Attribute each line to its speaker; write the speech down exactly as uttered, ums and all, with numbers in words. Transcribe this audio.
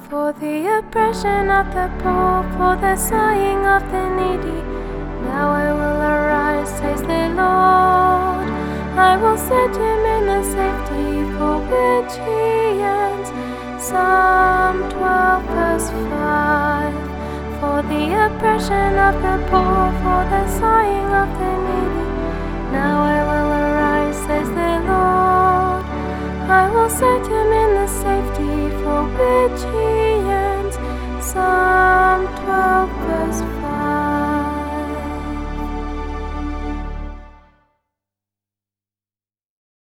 Speaker 1: For the oppression of the poor, for the sighing of the needy, now I will arise, says the Lord. I will set him in the safety for which he yearns. Psalm twelve verse five. For the oppression of the poor, for the sighing of the needy, now I will arise, says the Lord. I will set him in the safety for which he yearns. Psalm